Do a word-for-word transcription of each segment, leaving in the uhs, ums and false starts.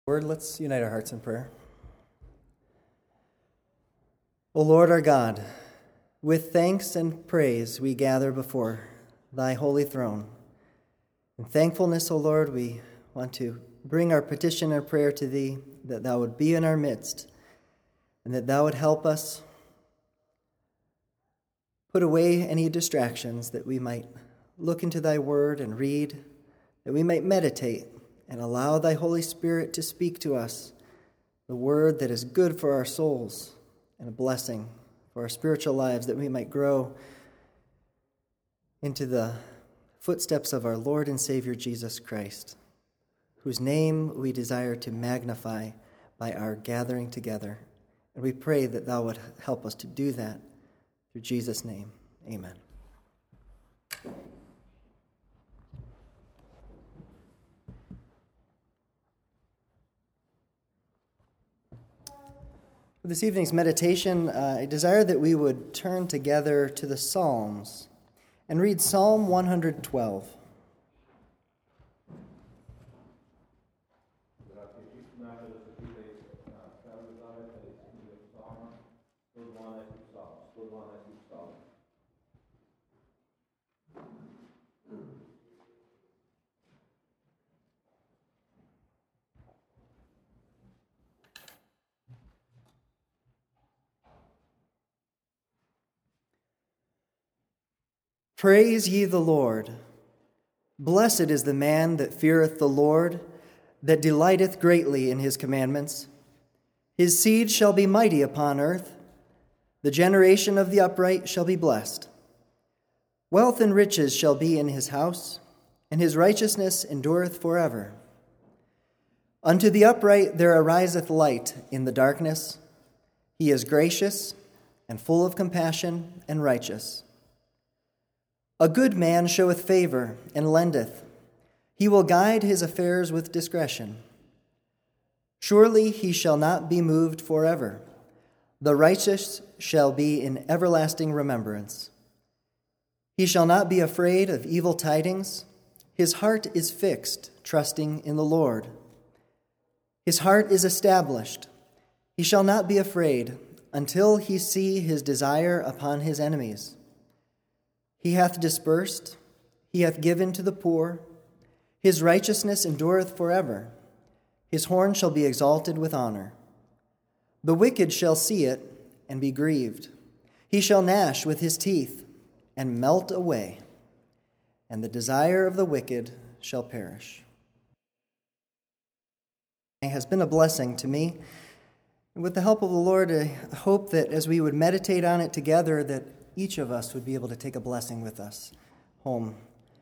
Lord, let's unite our hearts in prayer. O Lord our God, with thanks and praise we gather before thy holy throne. In thankfulness, O Lord, we want to bring our petition and prayer to thee, that thou would be in our midst, and that thou would help us put away any distractions, that we might look into thy word and read, that we might meditate and allow thy Holy Spirit to speak to us the word that is good for our souls and a blessing for our spiritual lives, that we might grow into the footsteps of our Lord and Savior Jesus Christ, whose name we desire to magnify by our gathering together. And we pray that thou would help us to do that through Jesus' name. Amen. For this evening's meditation, uh, I desire that we would turn together to the Psalms and read Psalm one hundred twelve. Praise ye the Lord. Blessed is the man that feareth the Lord, that delighteth greatly in his commandments. His seed shall be mighty upon earth. The generation of the upright shall be blessed. Wealth and riches shall be in his house, and his righteousness endureth forever. Unto the upright there ariseth light in the darkness. He is gracious and full of compassion and righteous. A good man showeth favor and lendeth. He will guide his affairs with discretion. Surely he shall not be moved forever. The righteous shall be in everlasting remembrance. He shall not be afraid of evil tidings. His heart is fixed, trusting in the Lord. His heart is established. He shall not be afraid until he see his desire upon his enemies. He hath dispersed, he hath given to the poor. His righteousness endureth forever. His horn shall be exalted with honor. The wicked shall see it and be grieved. He shall gnash with his teeth and melt away, and the desire of the wicked shall perish. It has been a blessing to me. And with the help of the Lord, I hope that as we would meditate on it together, that each of us would be able to take a blessing with us home.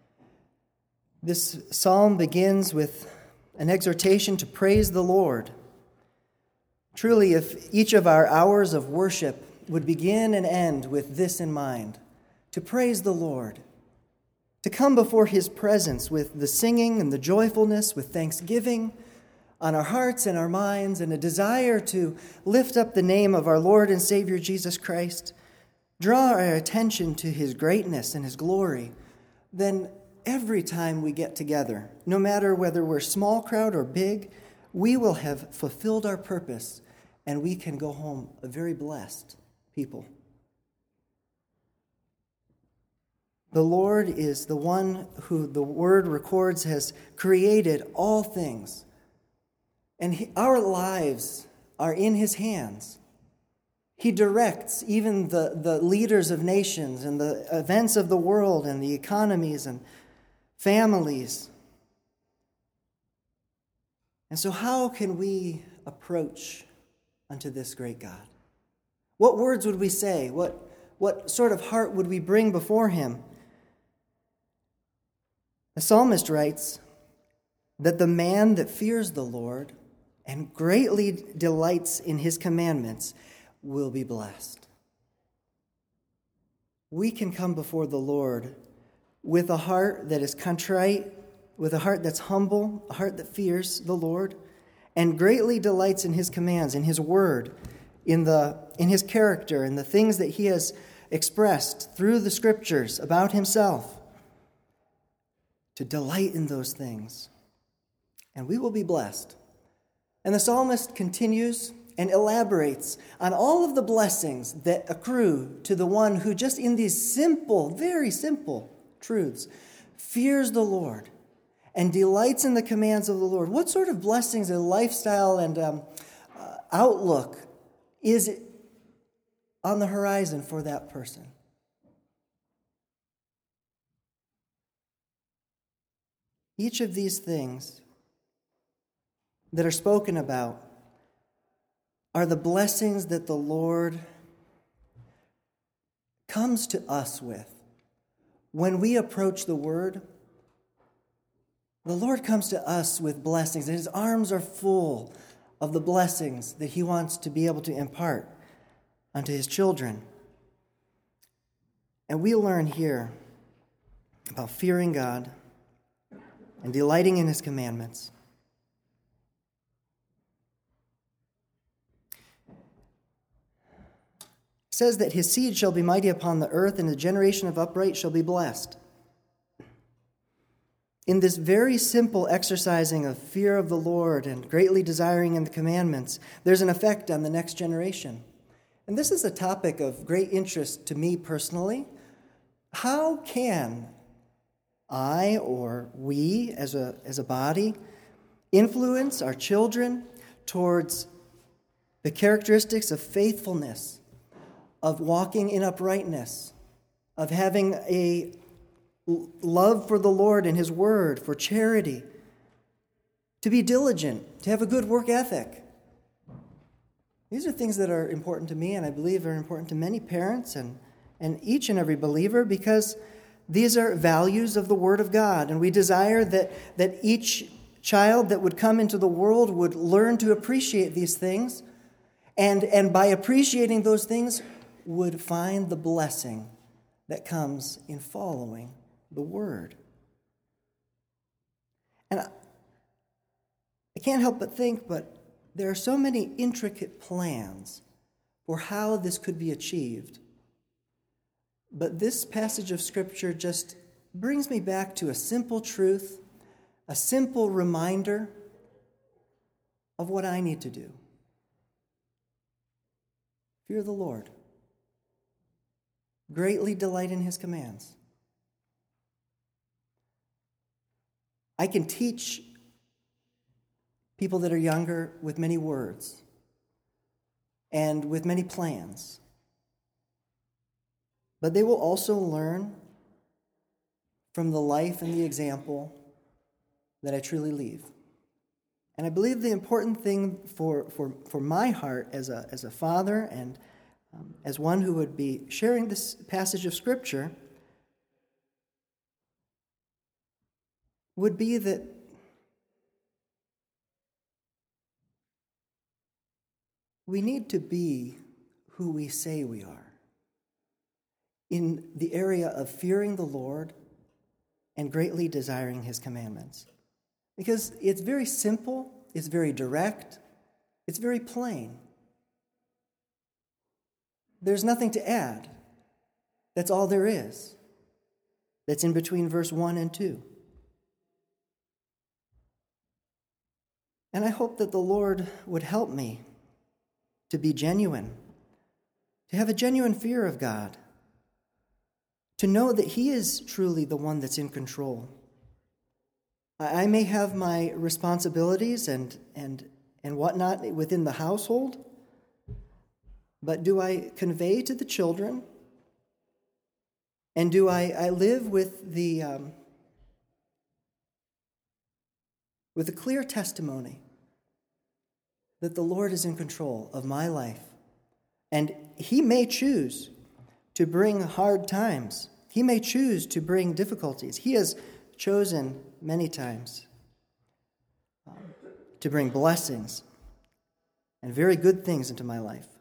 This psalm begins with an exhortation to praise the Lord. Truly, if each of our hours of worship would begin and end with this in mind, to praise the Lord, to come before his presence with the singing and the joyfulness, with thanksgiving on our hearts and our minds, and a desire to lift up the name of our Lord and Savior Jesus Christ, draw our attention to his greatness and his glory, then every time we get together, no matter whether we're small crowd or big, we will have fulfilled our purpose, and we can go home a very blessed people. The Lord is the one who the Word records has created all things, and he, our lives are in his hands. He directs even the, the leaders of nations and the events of the world and the economies and families. And so how can we approach unto this great God? What words would we say? What, what sort of heart would we bring before him? The psalmist writes that the man that fears the Lord and greatly delights in his commandments will be blessed. We can come before the Lord with a heart that is contrite, with a heart that's humble, a heart that fears the Lord, and greatly delights in his commands, in his word, in the in his character, in the things that he has expressed through the scriptures about himself. To delight in those things. And we will be blessed. And the psalmist continues and elaborates on all of the blessings that accrue to the one who just in these simple, very simple truths, fears the Lord and delights in the commands of the Lord. What sort of blessings and lifestyle and um, uh, outlook is on the horizon for that person? Each of these things that are spoken about are the blessings that the Lord comes to us with. When we approach the Word, the Lord comes to us with blessings, and His arms are full of the blessings that He wants to be able to impart unto His children. And we learn here about fearing God and delighting in His commandments. It says that His seed shall be mighty upon the earth, and the generation of upright shall be blessed. In this very simple exercising of fear of the Lord and greatly desiring in the commandments, there's an effect on the next generation. And this is a topic of great interest to me personally. How can I or we as a, as a body influence our children towards the characteristics of faithfulness, of walking in uprightness, of having a love for the Lord and His Word, for charity, to be diligent, to have a good work ethic? These are things that are important to me, and I believe are important to many parents and, and each and every believer, because these are values of the Word of God, and we desire that, that each child that would come into the world would learn to appreciate these things, and, and by appreciating those things, would find the blessing that comes in following the Word. And I, I can't help but think, but there are so many intricate plans for how this could be achieved. But this passage of Scripture just brings me back to a simple truth, a simple reminder of what I need to do. Fear the Lord. Greatly delight in His commands. I can teach people that are younger with many words and with many plans, but they will also learn from the life and the example that I truly leave. And I believe the important thing for, for, for my heart as a, as a father and Um, as one who would be sharing this passage of Scripture, would be that we need to be who we say we are in the area of fearing the Lord and greatly desiring His commandments. Because it's very simple, it's very direct, it's very plain. There's nothing to add. That's all there is. That's in between verse one and two. And I hope that the Lord would help me to be genuine, to have a genuine fear of God, to know that He is truly the one that's in control. I may have my responsibilities and, and, and whatnot within the household, but do I convey to the children? And do I, I live with the um, with a clear testimony that the Lord is in control of my life? And He may choose to bring hard times. He may choose to bring difficulties. He has chosen many times um, to bring blessings and very good things into my life.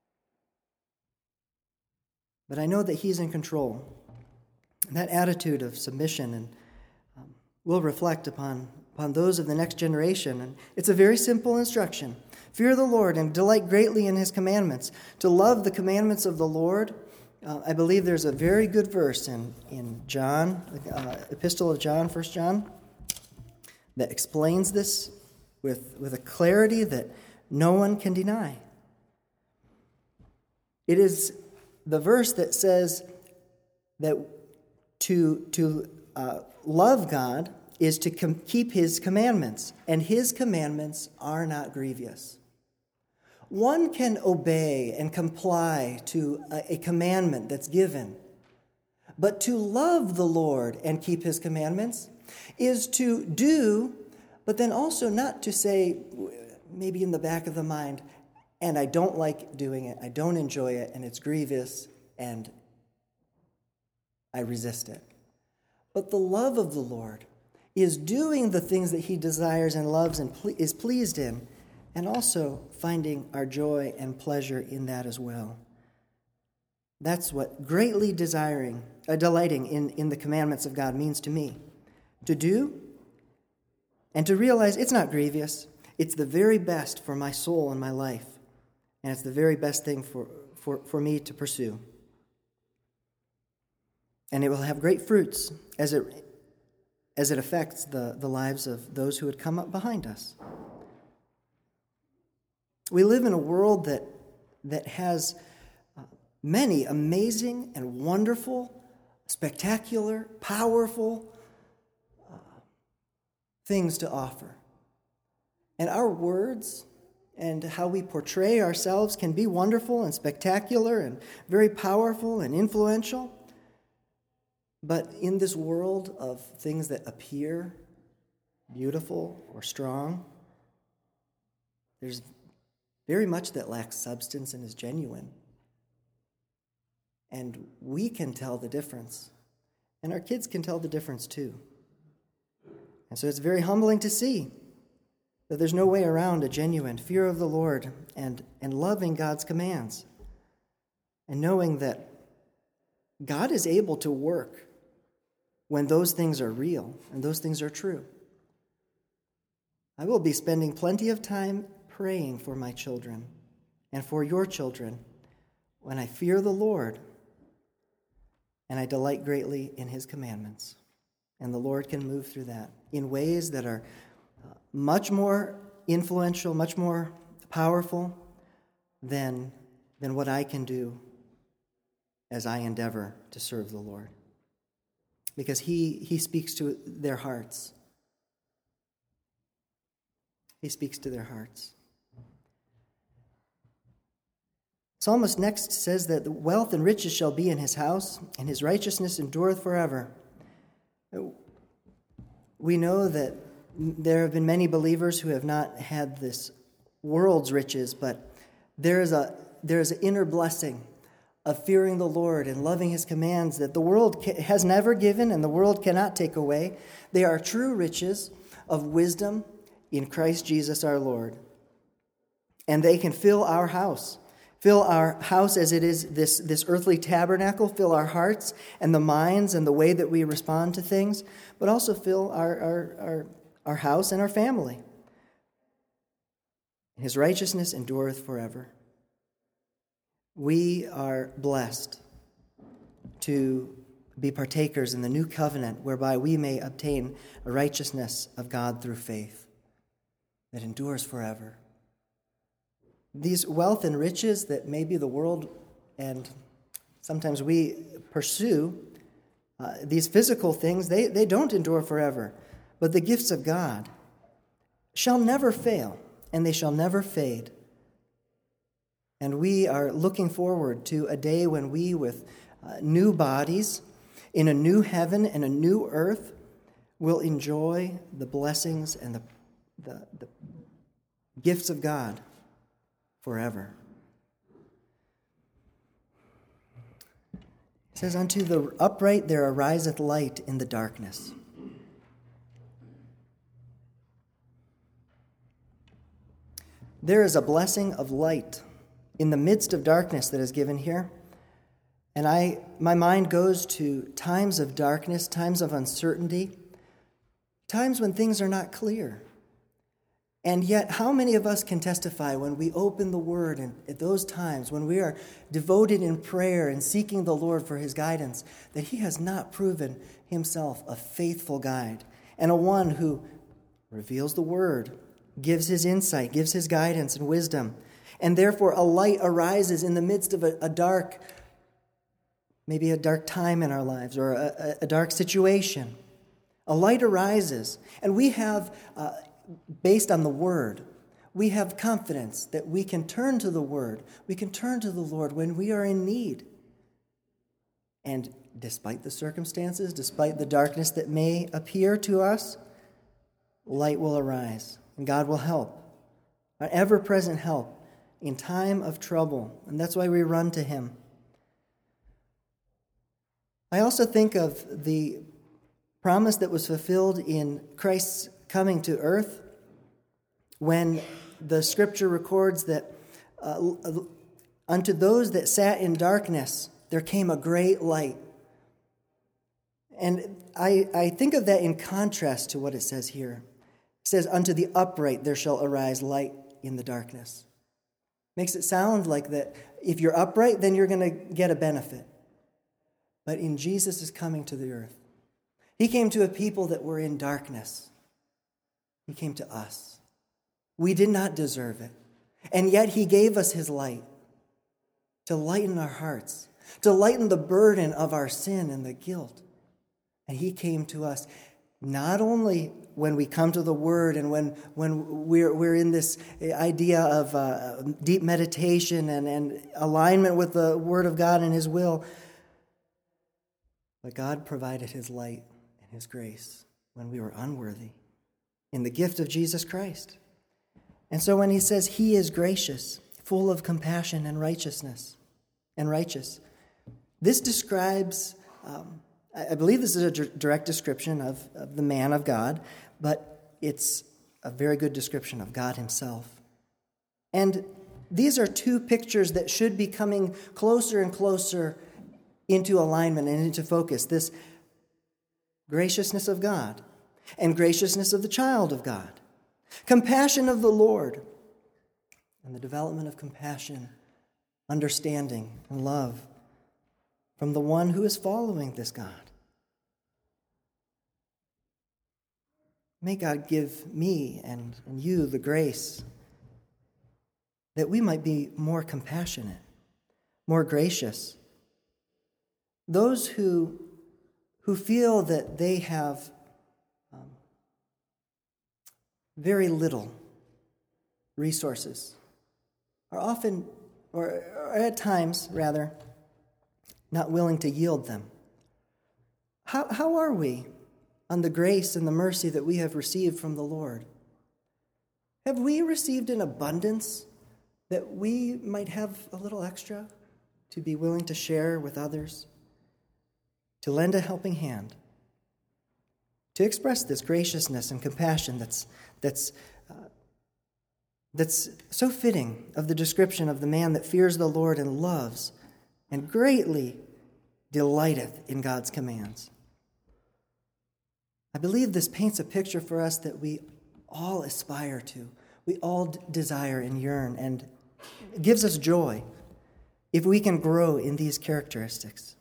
But I know that He's in control. And that attitude of submission and um, will reflect upon, upon those of the next generation. And it's a very simple instruction. Fear the Lord and delight greatly in His commandments. To love the commandments of the Lord, uh, I believe there's a very good verse in, in John, uh, Epistle of John, First John, that explains this with, with a clarity that no one can deny. It is the verse that says that to, to uh, love God is to com- keep his commandments, and his commandments are not grievous. One can obey and comply to a, a commandment that's given, but to love the Lord and keep his commandments is to do, but then also not to say, maybe in the back of the mind, and I don't like doing it, I don't enjoy it, and it's grievous, and I resist it. But the love of the Lord is doing the things that he desires and loves and ple- is pleased in, and also finding our joy and pleasure in that as well. That's what greatly desiring, uh, delighting in, in the commandments of God means to me. To do and to realize it's not grievous. It's the very best for my soul and my life. And it's the very best thing for, for, for me to pursue. And it will have great fruits as it as it affects the, the lives of those who would come up behind us. We live in a world that, that has uh, many amazing and wonderful, spectacular, powerful uh, things to offer. And our words and how we portray ourselves can be wonderful and spectacular and very powerful and influential. But in this world of things that appear beautiful or strong, there's very much that lacks substance and is genuine. And we can tell the difference. And our kids can tell the difference too. And so it's very humbling to see that there's no way around a genuine fear of the Lord and, and loving God's commands. And knowing that God is able to work when those things are real and those things are true. I will be spending plenty of time praying for my children and for your children when I fear the Lord and I delight greatly in his commandments. And the Lord can move through that in ways that are much more influential, much more powerful than, than what I can do as I endeavor to serve the Lord. Because he, he speaks to their hearts. He speaks to their hearts. Psalmist next says that the wealth and riches shall be in his house, and his righteousness endureth forever. We know that there have been many believers who have not had this world's riches, but there is a there is an inner blessing of fearing the Lord and loving his commands that the world has never given and the world cannot take away. They are true riches of wisdom in Christ Jesus our Lord. And they can fill our house. Fill our house as it is this, this earthly tabernacle, fill our hearts and the minds and the way that we respond to things, but also fill our, our, our, our house and our family. His righteousness endureth forever. We are blessed to be partakers in the new covenant whereby we may obtain a righteousness of God through faith that endures forever. These wealth and riches that maybe the world and sometimes we pursue, uh, these physical things, they, they don't endure forever. But the gifts of God shall never fail, and they shall never fade. And we are looking forward to a day when we, with uh, new bodies, in a new heaven and a new earth, will enjoy the blessings and the, the, the gifts of God forever. It says, unto the upright there ariseth light in the darkness. There is a blessing of light in the midst of darkness that is given here. And I, my mind goes to times of darkness, times of uncertainty, times when things are not clear. And yet, how many of us can testify when we open the Word and at those times when we are devoted in prayer and seeking the Lord for his guidance, that he has not proven himself a faithful guide and a one who reveals the Word, gives his insight, gives his guidance and wisdom. And therefore a light arises in the midst of a, a dark, maybe a dark time in our lives or a, a dark situation. A light arises, and we have, uh, based on the Word, we have confidence that we can turn to the Word. We can turn to the Lord when we are in need. And despite the circumstances, despite the darkness that may appear to us, light will arise, and God will help, an ever-present help in time of trouble. And that's why we run to him. I also think of the promise that was fulfilled in Christ's coming to earth when the scripture records that uh, unto those that sat in darkness there came a great light. And I, I think of that in contrast to what it says here. It says, unto the upright there shall arise light in the darkness. Makes it sound like that if you're upright, then you're going to get a benefit. But in Jesus' coming to the earth, he came to a people that were in darkness. He came to us. We did not deserve it. And yet he gave us his light to lighten our hearts, to lighten the burden of our sin and the guilt. And he came to us not only when we come to the Word and when, when we're, we're in this idea of uh, deep meditation and, and alignment with the Word of God and his will, but God provided his light and his grace when we were unworthy in the gift of Jesus Christ. And so when he says he is gracious, full of compassion and righteousness, and righteous, this describes, um, I believe this is a direct description of, of the man of God, but it's a very good description of God himself. And these are two pictures that should be coming closer and closer into alignment and into focus. This graciousness of God and graciousness of the child of God. Compassion of the Lord and the development of compassion, understanding, and love from the one who is following this God. May God give me and, and you the grace that we might be more compassionate, more gracious. Those who, who feel that they have um, very little resources are often, or, or at times, rather, not willing to yield them. How, how are we on the grace and the mercy that we have received from the Lord? Have we received an abundance that we might have a little extra to be willing to share with others, to lend a helping hand, to express this graciousness and compassion that's that's uh, that's so fitting of the description of the man that fears the Lord and loves and greatly delighteth in God's commands? I believe this paints a picture for us that we all aspire to, we all d- desire and yearn, and it gives us joy if we can grow in these characteristics.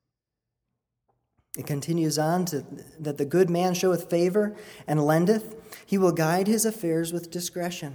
It continues on to that the good man showeth favor and lendeth. He will guide his affairs with discretion.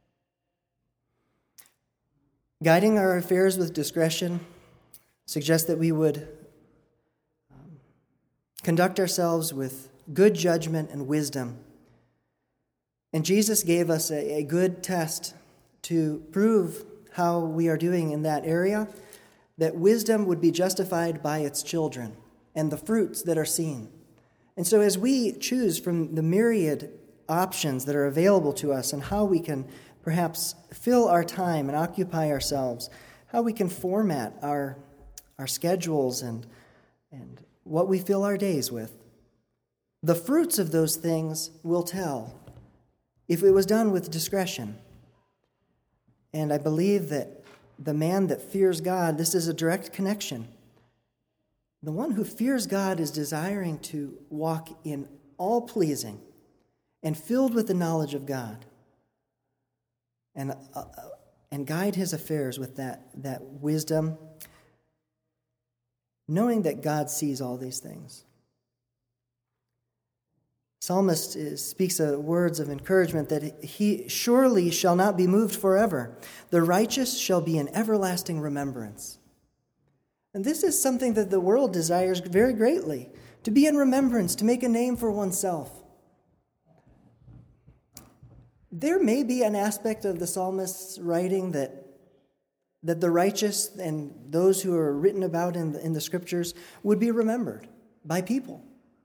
Guiding our affairs with discretion suggests that we would um, conduct ourselves with good judgment and wisdom. And Jesus gave us a, a good test to prove how we are doing in that area, that wisdom would be justified by its children and the fruits that are seen. And so as we choose from the myriad options that are available to us and how we can perhaps fill our time and occupy ourselves, how we can format our, our schedules and, and what we fill our days with, the fruits of those things will tell if it was done with discretion. And I believe that the man that fears God, this is a direct connection. The one who fears God is desiring to walk in all pleasing and filled with the knowledge of God and, uh, and guide his affairs with that, that wisdom, knowing that God sees all these things. Psalmist is, speaks of words of encouragement that he surely shall not be moved forever. The righteous shall be in everlasting remembrance. And this is something that the world desires very greatly, to be in remembrance, to make a name for oneself. There may be an aspect of the psalmist's writing that, that the righteous and those who are written about in the, in the scriptures would be remembered by people.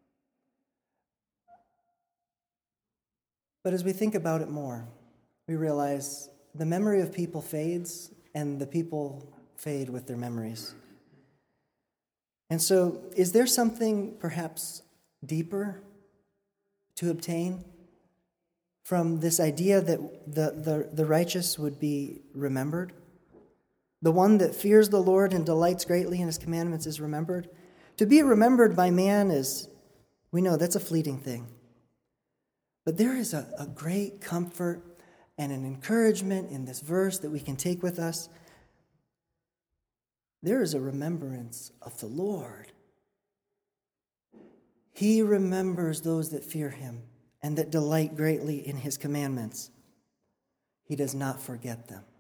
But as we think about it more, we realize the memory of people fades, and the people fade with their memories. And so, is there something perhaps deeper to obtain from this idea that the, the, the righteous would be remembered? The one that fears the Lord and delights greatly in his commandments is remembered. To be remembered by man is, we know that's a fleeting thing. But there is a, a great comfort and an encouragement in this verse that we can take with us. There is a remembrance of the Lord. He remembers those that fear him and that delight greatly in his commandments. He does not forget them.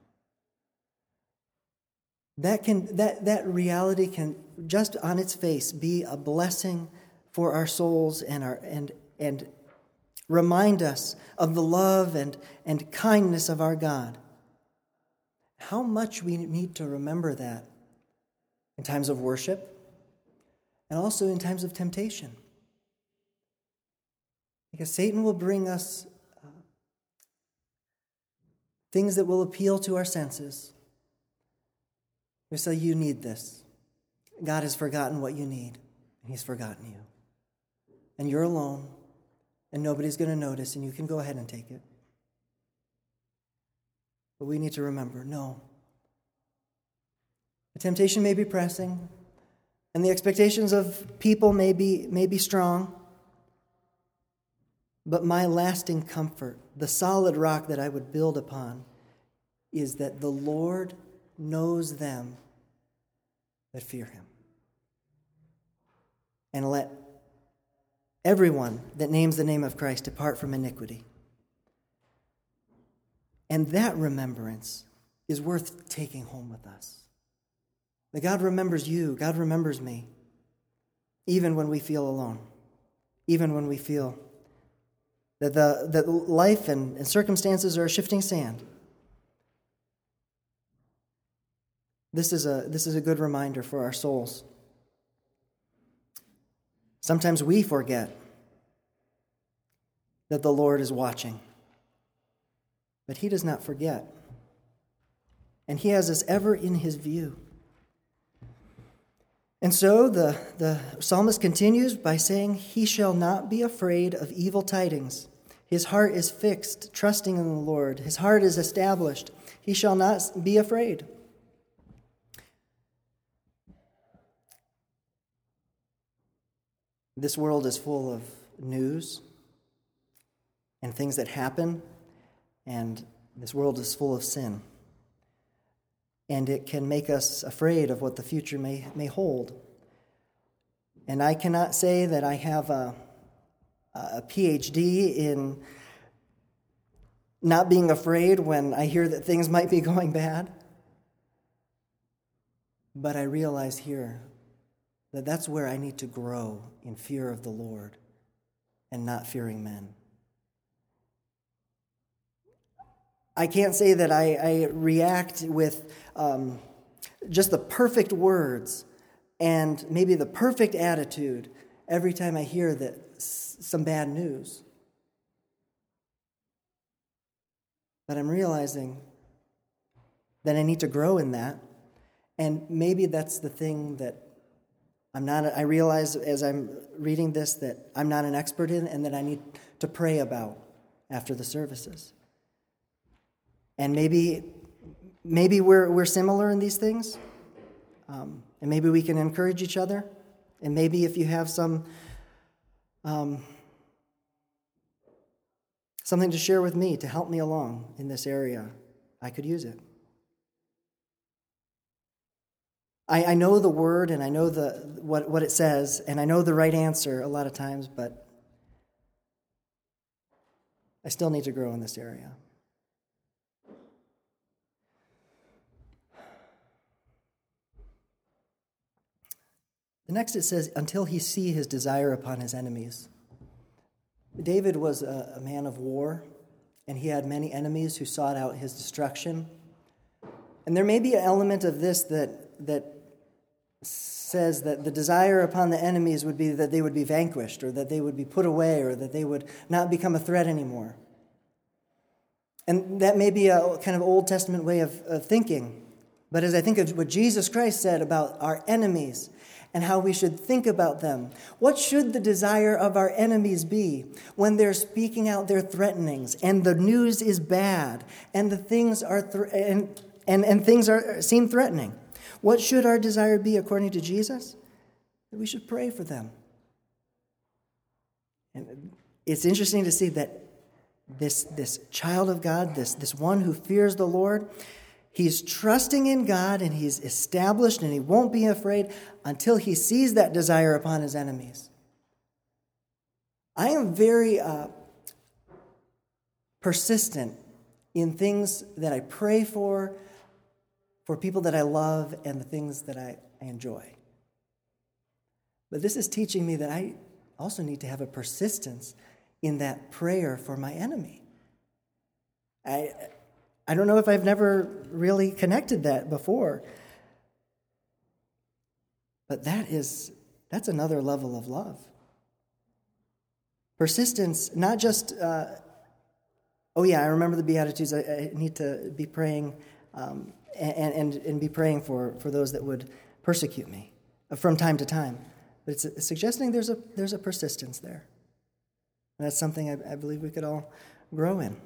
That can that, that reality can just on its face be a blessing for our souls and our and and remind us of the love and, and kindness of our God. How much we need to remember that in times of worship and also in times of temptation. Because Satan will bring us uh, things that will appeal to our senses. We say, you need this. God has forgotten what you need, and he's forgotten you. And you're alone. And nobody's going to notice, and you can go ahead and take it. But we need to remember, no. The temptation may be pressing, and the expectations of people may be, may be strong, but my lasting comfort, the solid rock that I would build upon, is that the Lord knows them that fear him. And let everyone that names the name of Christ depart from iniquity. And that remembrance is worth taking home with us. That God remembers you, God remembers me, even when we feel alone, even when we feel that the that life and, and circumstances are a shifting sand. This is a this is a good reminder for our souls. Sometimes we forget that the Lord is watching, but he does not forget. And he has us ever in his view. And so the, the psalmist continues by saying, he shall not be afraid of evil tidings. His heart is fixed, trusting in the Lord. His heart is established. He shall not be afraid. This world is full of news and things that happen, and this world is full of sin. And it can make us afraid of what the future may, may hold. And I cannot say that I have a, a P H D in not being afraid when I hear that things might be going bad. But I realize here that that's where I need to grow in fear of the Lord and not fearing men. I can't say that I, I react with um, just the perfect words and maybe the perfect attitude every time I hear that s- some bad news. But I'm realizing that I need to grow in that, and maybe that's the thing that I'm not. I realize as I'm reading this that I'm not an expert in, and that I need to pray about after the services. And maybe, maybe we're we're similar in these things, um, and maybe we can encourage each other. And maybe if you have some um, something to share with me to help me along in this area, I could use it. I, I know the word and I know the what what it says, and I know the right answer a lot of times, but I still need to grow in this area. The next it says, until he see his desire upon his enemies. David was a, a man of war, and he had many enemies who sought out his destruction. And there may be an element of this that, that says that the desire upon the enemies would be that they would be vanquished, or that they would be put away, or that they would not become a threat anymore. And that may be a kind of Old Testament way of, of thinking. But as I think of what Jesus Christ said about our enemies, and how we should think about them. What should the desire of our enemies be when they're speaking out their threatenings and the news is bad and the things are th- and, and and things are seem threatening? What should our desire be according to Jesus? That we should pray for them. And it's interesting to see that this this child of God, this this one who fears the Lord, he's trusting in God, and he's established, and he won't be afraid until he sees that desire upon his enemies. I am very uh, persistent in things that I pray for, for people that I love, and the things that I, I enjoy. But this is teaching me that I also need to have a persistence in that prayer for my enemy. I... I don't know if I've never really connected that before. But that is, that's another level of love. Persistence, not just, uh, oh yeah, I remember the Beatitudes, I, I need to be praying um, and, and, and be praying for, for those that would persecute me from time to time. But it's suggesting there's a, there's a persistence there. And that's something I, I believe we could all grow in.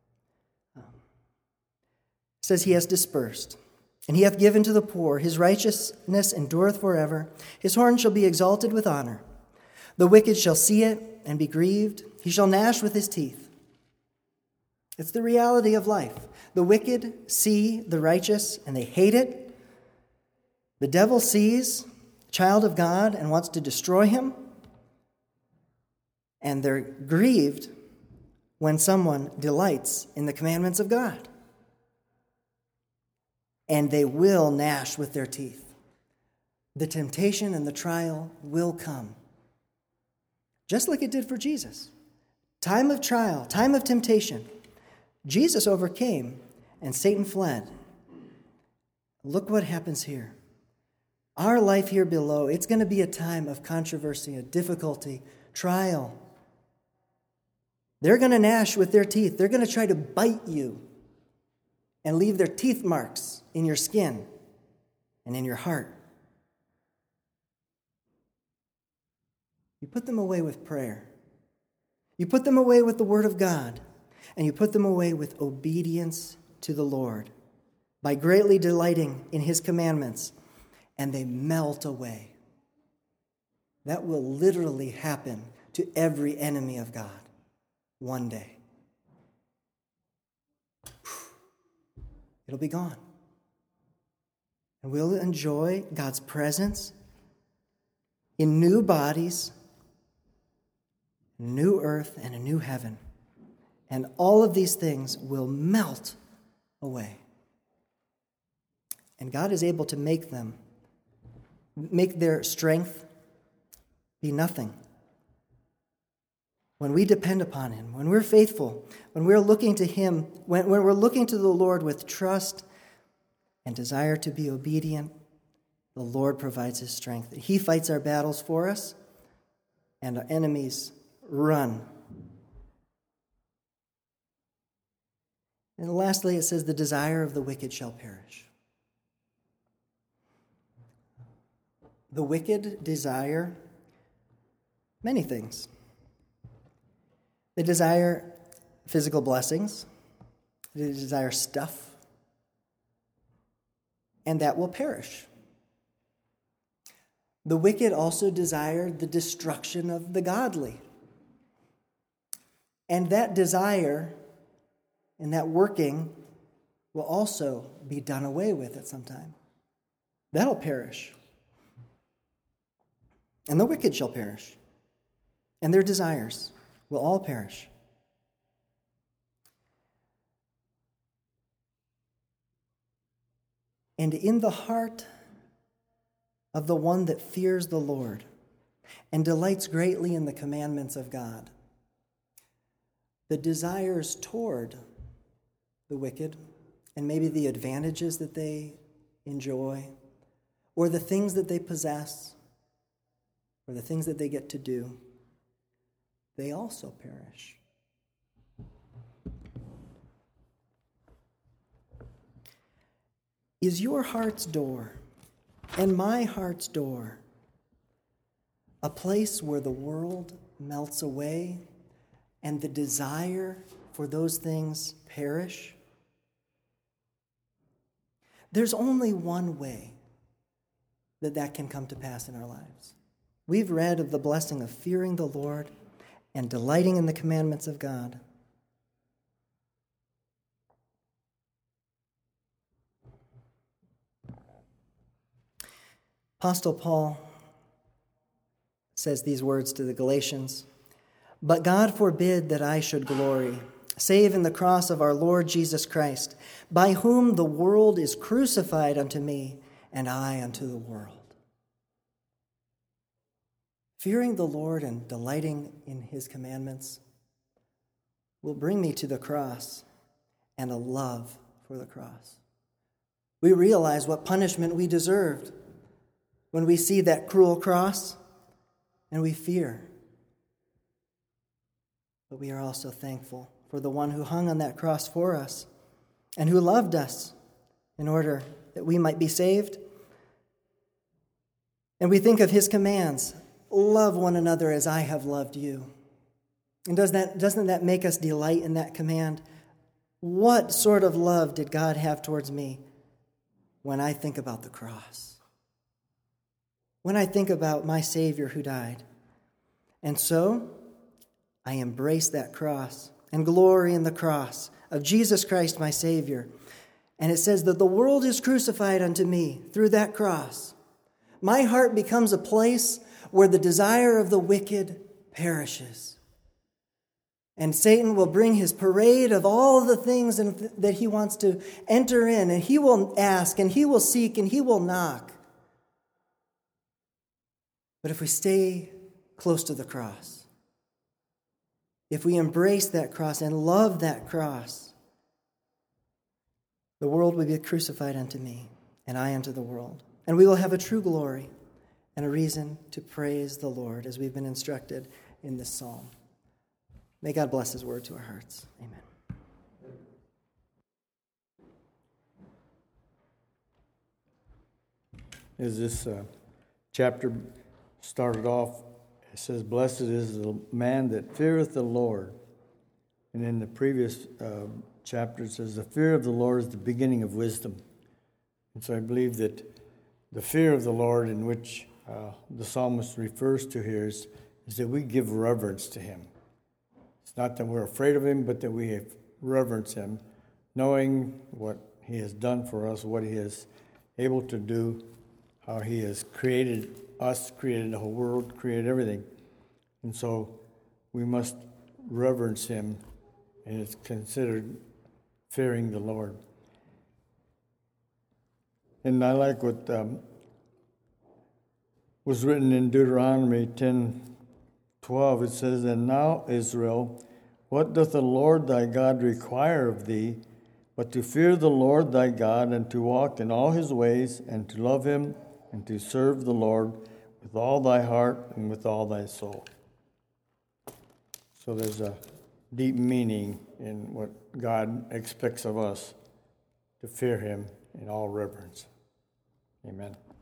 Says he has dispersed, and he hath given to the poor. His righteousness endureth forever. His horn shall be exalted with honor. The wicked shall see it and be grieved. He shall gnash with his teeth. It's the reality of life. The wicked see the righteous, and they hate it. The devil sees a child of God and wants to destroy him. And they're grieved when someone delights in the commandments of God. And they will gnash with their teeth. The temptation and the trial will come. Just like it did for Jesus. Time of trial, time of temptation. Jesus overcame and Satan fled. Look what happens here. Our life here below, it's going to be a time of controversy, a difficulty, trial. They're going to gnash with their teeth. They're going to try to bite you and leave their teeth marks in your skin and in your heart. You put them away with prayer. You put them away with the Word of God. And you put them away with obedience to the Lord by greatly delighting in His commandments. And they melt away. That will literally happen to every enemy of God one day. It'll be gone. And we'll enjoy God's presence in new bodies, new earth, and a new heaven. And all of these things will melt away. And God is able to make them, make their strength be nothing. When we depend upon Him, when we're faithful, when we're looking to Him, when, when we're looking to the Lord with trust and desire to be obedient, the Lord provides His strength. He fights our battles for us, and our enemies run. And lastly, it says, the desire of the wicked shall perish. The wicked desire many things. They desire physical blessings. They desire stuff. And that will perish. The wicked also desire the destruction of the godly. And that desire and that working will also be done away with at some time. That'll perish. And the wicked shall perish. And their desires will all perish. and in the heart of the one that fears the Lord and delights greatly in the commandments of God, the desires toward the wicked and maybe the advantages that they enjoy or the things that they possess or the things that they get to do, they also perish. Is your heart's door and my heart's door a place where the world melts away and the desire for those things perish? There's only one way that that can come to pass in our lives. We've read of the blessing of fearing the Lord and delighting in the commandments of God. Apostle Paul says these words to the Galatians, "But God forbid that I should glory, save in the cross of our Lord Jesus Christ, by whom the world is crucified unto me, and I unto the world." Fearing the Lord and delighting in his commandments will bring me to the cross and a love for the cross. We realize what punishment we deserved when we see that cruel cross, and we fear. But we are also thankful for the one who hung on that cross for us and who loved us in order that we might be saved. And we think of his commands, love one another as I have loved you. And does that, doesn't that make us delight in that command? What sort of love did God have towards me when I think about the cross? When I think about my Savior who died. And so, I embrace that cross and glory in the cross of Jesus Christ, my Savior. And it says that the world is crucified unto me through that cross. My heart becomes a place where the desire of the wicked perishes. And Satan will bring his parade of all the things that he wants to enter in, and he will ask, and he will seek, and he will knock. But if we stay close to the cross, if we embrace that cross and love that cross, the world will be crucified unto me, and I unto the world. And we will have a true glory and a reason to praise the Lord as we've been instructed in this psalm. May God bless his word to our hearts. Amen. As this uh, chapter started off, it says, "Blessed is the man that feareth the Lord." And in the previous uh, chapter, it says, "The fear of the Lord is the beginning of wisdom." And so I believe that the fear of the Lord, in which uh, the psalmist refers to here, is, is that we give reverence to him. It's not that we're afraid of him, but that we reverence him, knowing what he has done for us, what he is able to do, how he has created us, created the whole world, created everything. And so we must reverence him, and it's considered fearing the Lord. And I like what um, was written in Deuteronomy ten twelve. It says, "And now, Israel, what doth the Lord thy God require of thee, but to fear the Lord thy God, and to walk in all his ways, and to love him, and to serve the Lord with all thy heart and with all thy soul." So there's a deep meaning in what God expects of us, to fear him in all reverence. Amen.